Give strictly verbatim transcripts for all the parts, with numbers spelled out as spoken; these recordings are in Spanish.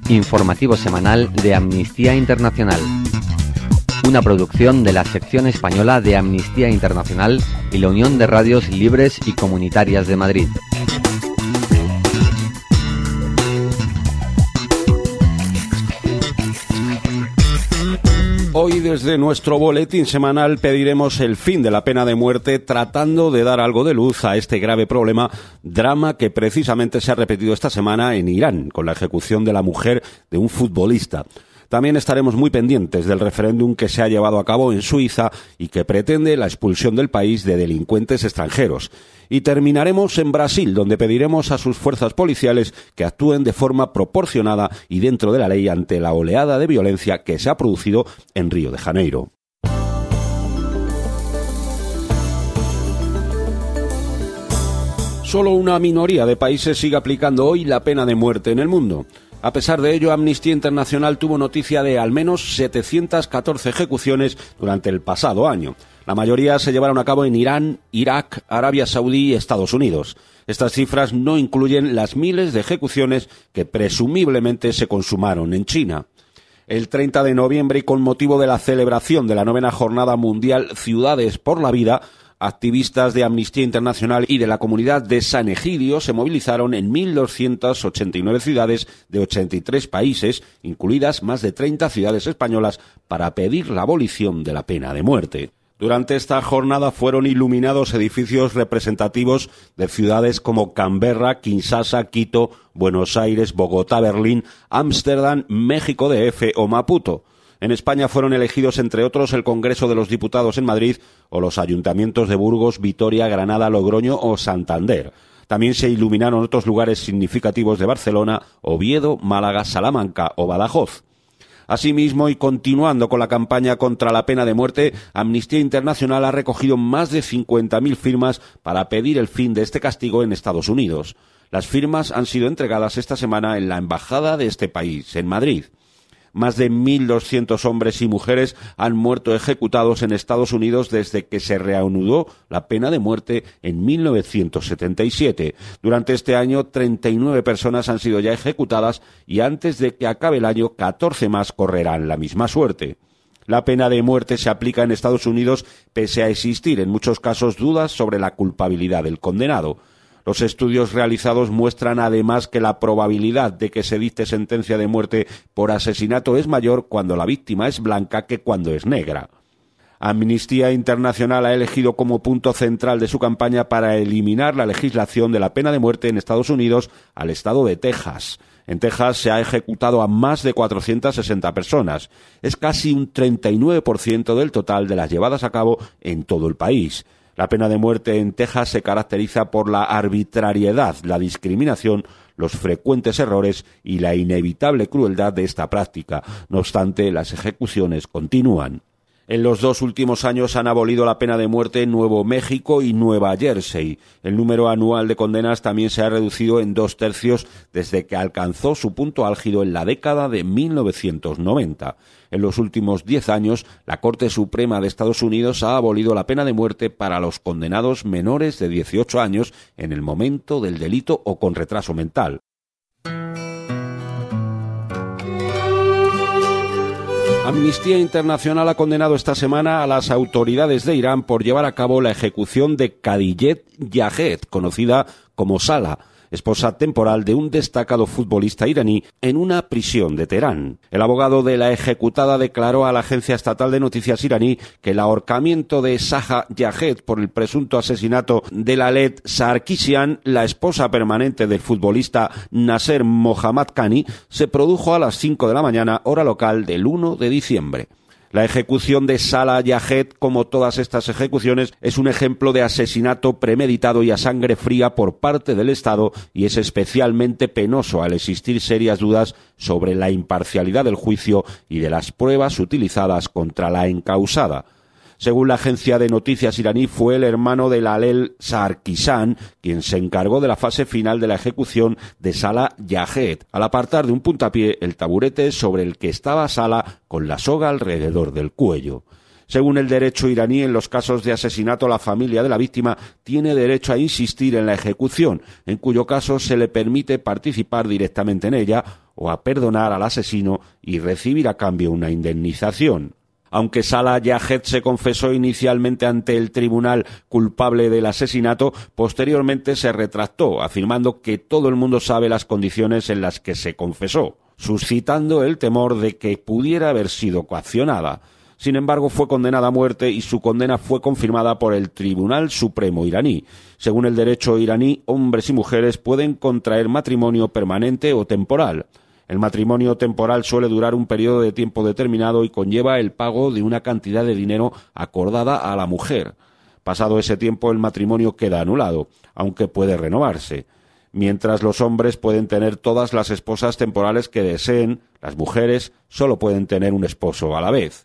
informativo semanal de Amnistía Internacional. Una producción de la sección española de Amnistía Internacional y la Unión de Radios Libres y Comunitarias de Madrid. Hoy desde nuestro boletín semanal pediremos el fin de la pena de muerte, tratando de dar algo de luz a este grave problema, drama que precisamente se ha repetido esta semana en Irán, con la ejecución de la mujer de un futbolista. También estaremos muy pendientes del referéndum que se ha llevado a cabo en Suiza y que pretende la expulsión del país de delincuentes extranjeros. Y terminaremos en Brasil, donde pediremos a sus fuerzas policiales que actúen de forma proporcionada y dentro de la ley ante la oleada de violencia que se ha producido en Río de Janeiro. Solo una minoría de países sigue aplicando hoy la pena de muerte en el mundo. A pesar de ello, Amnistía Internacional tuvo noticia de al menos setecientas catorce ejecuciones durante el pasado año. La mayoría se llevaron a cabo en Irán, Irak, Arabia Saudí y Estados Unidos. Estas cifras no incluyen las miles de ejecuciones que presumiblemente se consumaron en China. El treinta de noviembre, y con motivo de la celebración de la novena Jornada Mundial Ciudades por la Vida, activistas de Amnistía Internacional y de la comunidad de San Egidio se movilizaron en mil doscientas ochenta y nueve ciudades de ochenta y tres países, incluidas más de treinta ciudades españolas, para pedir la abolición de la pena de muerte. Durante esta jornada fueron iluminados edificios representativos de ciudades como Canberra, Kinshasa, Quito, Buenos Aires, Bogotá, Berlín, Ámsterdam, México D F o Maputo. En España fueron elegidos, entre otros, el Congreso de los Diputados en Madrid o los ayuntamientos de Burgos, Vitoria, Granada, Logroño o Santander. También se iluminaron otros lugares significativos de Barcelona, Oviedo, Málaga, Salamanca o Badajoz. Asimismo, y continuando con la campaña contra la pena de muerte, Amnistía Internacional ha recogido más de cincuenta mil firmas para pedir el fin de este castigo en Estados Unidos. Las firmas han sido entregadas esta semana en la embajada de este país, en Madrid. Más de mil doscientos hombres y mujeres han muerto ejecutados en Estados Unidos desde que se reanudó la pena de muerte en mil novecientos setenta y siete. Durante este año, treinta y nueve personas han sido ya ejecutadas y antes de que acabe el año, catorce más correrán la misma suerte. La pena de muerte se aplica en Estados Unidos pese a existir en muchos casos dudas sobre la culpabilidad del condenado. Los estudios realizados muestran además que la probabilidad de que se dicte sentencia de muerte por asesinato es mayor cuando la víctima es blanca que cuando es negra. Amnistía Internacional ha elegido como punto central de su campaña para eliminar la legislación de la pena de muerte en Estados Unidos al estado de Texas. En Texas se ha ejecutado a más de cuatrocientas sesenta personas. Es casi un treinta y nueve por ciento del total de las llevadas a cabo en todo el país. La pena de muerte en Texas se caracteriza por la arbitrariedad, la discriminación, los frecuentes errores y la inevitable crueldad de esta práctica. No obstante, las ejecuciones continúan. En los dos últimos años han abolido la pena de muerte en Nuevo México y Nueva Jersey. El número anual de condenas también se ha reducido en dos tercios desde que alcanzó su punto álgido en la década de mil novecientos noventa. En los últimos diez años, la Corte Suprema de Estados Unidos ha abolido la pena de muerte para los condenados menores de dieciocho años en el momento del delito o con retraso mental. Amnistía Internacional ha condenado esta semana a las autoridades de Irán por llevar a cabo la ejecución de Khadijeh Yaghed, conocida como Salah, esposa temporal de un destacado futbolista iraní, en una prisión de Teherán. El abogado de la ejecutada declaró a la agencia estatal de noticias iraní que el ahorcamiento de Salah Yaghed por el presunto asesinato de Lalet Sarkisian, la esposa permanente del futbolista Nasser Mohammad-Khani, se produjo a las cinco de la mañana, hora local del uno de diciembre. La ejecución de Salah Yaghed, como todas estas ejecuciones, es un ejemplo de asesinato premeditado y a sangre fría por parte del Estado y es especialmente penoso al existir serias dudas sobre la imparcialidad del juicio y de las pruebas utilizadas contra la encausada. Según la agencia de noticias iraní, fue el hermano de Lalet Sarkisian quien se encargó de la fase final de la ejecución de Salah Yaghed, al apartar de un puntapié el taburete sobre el que estaba Salah con la soga alrededor del cuello. Según el derecho iraní, en los casos de asesinato, la familia de la víctima tiene derecho a insistir en la ejecución, en cuyo caso se le permite participar directamente en ella, o a perdonar al asesino y recibir a cambio una indemnización. Aunque Salah Yahed se confesó inicialmente ante el tribunal culpable del asesinato, posteriormente se retractó, afirmando que todo el mundo sabe las condiciones en las que se confesó, suscitando el temor de que pudiera haber sido coaccionada. Sin embargo, fue condenada a muerte y su condena fue confirmada por el Tribunal Supremo iraní. Según el derecho iraní, hombres y mujeres pueden contraer matrimonio permanente o temporal. El matrimonio temporal suele durar un periodo de tiempo determinado y conlleva el pago de una cantidad de dinero acordada a la mujer. Pasado ese tiempo, el matrimonio queda anulado, aunque puede renovarse. Mientras los hombres pueden tener todas las esposas temporales que deseen, las mujeres solo pueden tener un esposo a la vez.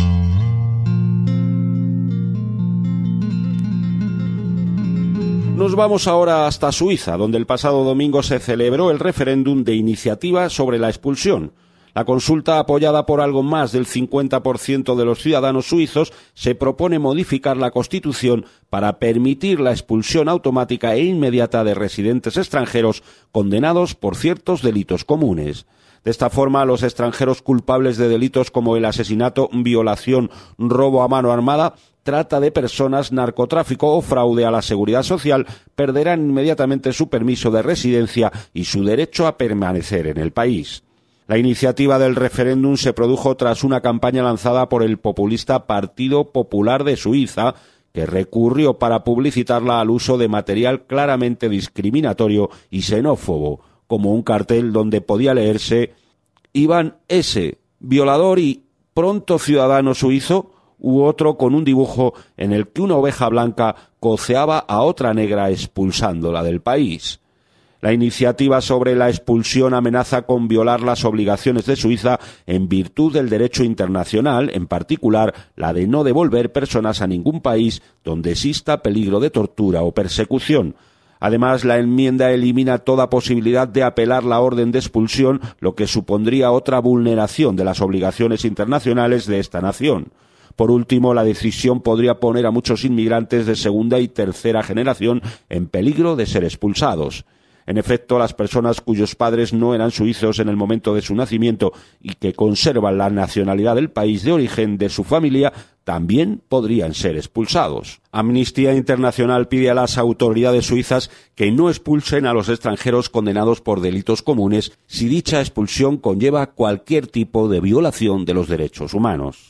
Nos vamos ahora hasta Suiza, donde el pasado domingo se celebró el referéndum de iniciativa sobre la expulsión. La consulta, apoyada por algo más del cincuenta por ciento de los ciudadanos suizos, se propone modificar la Constitución para permitir la expulsión automática e inmediata de residentes extranjeros condenados por ciertos delitos comunes. De esta forma, los extranjeros culpables de delitos como el asesinato, violación, robo a mano armada, trata de personas, narcotráfico o fraude a la seguridad social perderán inmediatamente su permiso de residencia y su derecho a permanecer en el país. La iniciativa del referéndum se produjo tras una campaña lanzada por el populista Partido Popular de Suiza, que recurrió para publicitarla al uso de material claramente discriminatorio y xenófobo, como un cartel donde podía leerse Iván S., violador y pronto ciudadano suizo, u otro con un dibujo en el que una oveja blanca coceaba a otra negra expulsándola del país. La iniciativa sobre la expulsión amenaza con violar las obligaciones de Suiza en virtud del derecho internacional, en particular la de no devolver personas a ningún país donde exista peligro de tortura o persecución. Además, la enmienda elimina toda posibilidad de apelar la orden de expulsión, lo que supondría otra vulneración de las obligaciones internacionales de esta nación. Por último, la decisión podría poner a muchos inmigrantes de segunda y tercera generación en peligro de ser expulsados. En efecto, las personas cuyos padres no eran suizos en el momento de su nacimiento y que conservan la nacionalidad del país de origen de su familia también podrían ser expulsados. Amnistía Internacional pide a las autoridades suizas que no expulsen a los extranjeros condenados por delitos comunes si dicha expulsión conlleva cualquier tipo de violación de los derechos humanos.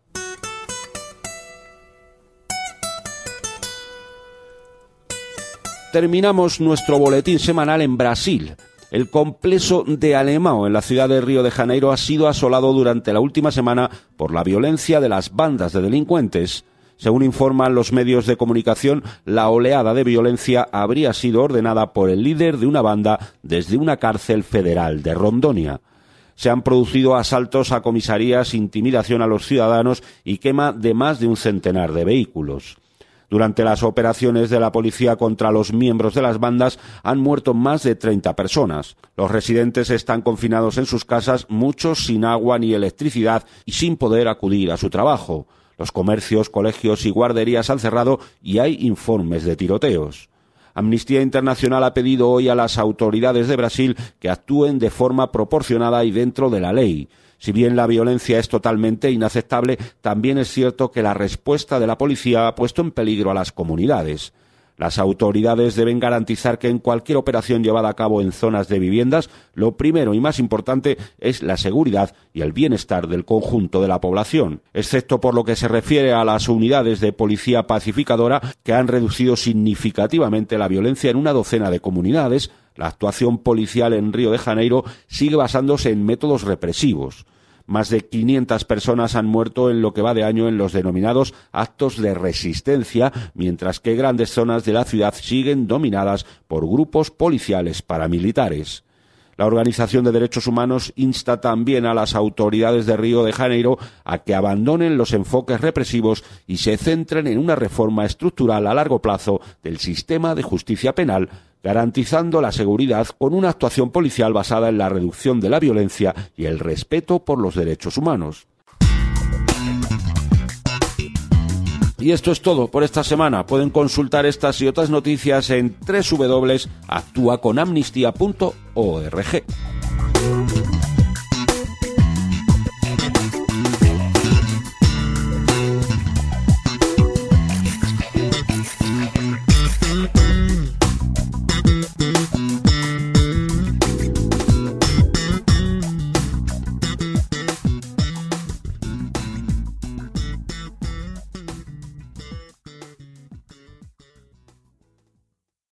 Terminamos nuestro boletín semanal en Brasil. El complexo de Alemão en la ciudad de Río de Janeiro ha sido asolado durante la última semana por la violencia de las bandas de delincuentes. Según informan los medios de comunicación, la oleada de violencia habría sido ordenada por el líder de una banda desde una cárcel federal de Rondônia. Se han producido asaltos a comisarías, intimidación a los ciudadanos y quema de más de un centenar de vehículos. Durante las operaciones de la policía contra los miembros de las bandas han muerto más de treinta personas. Los residentes están confinados en sus casas, muchos sin agua ni electricidad y sin poder acudir a su trabajo. Los comercios, colegios y guarderías han cerrado y hay informes de tiroteos. Amnistía Internacional ha pedido hoy a las autoridades de Brasil que actúen de forma proporcionada y dentro de la ley. Si bien la violencia es totalmente inaceptable, también es cierto que la respuesta de la policía ha puesto en peligro a las comunidades. Las autoridades deben garantizar que en cualquier operación llevada a cabo en zonas de viviendas, lo primero y más importante es la seguridad y el bienestar del conjunto de la población, excepto por lo que se refiere a las unidades de policía pacificadora que han reducido significativamente la violencia en una docena de comunidades. La actuación policial en Río de Janeiro sigue basándose en métodos represivos. Más de quinientas personas han muerto en lo que va de año en los denominados actos de resistencia, mientras que grandes zonas de la ciudad siguen dominadas por grupos policiales paramilitares. La Organización de Derechos Humanos insta también a las autoridades de Río de Janeiro a que abandonen los enfoques represivos y se centren en una reforma estructural a largo plazo del sistema de justicia penal, garantizando la seguridad con una actuación policial basada en la reducción de la violencia y el respeto por los derechos humanos. Y esto es todo por esta semana. Pueden consultar estas y otras noticias en doble u doble u doble u punto actua con amnistía punto org. Thank you.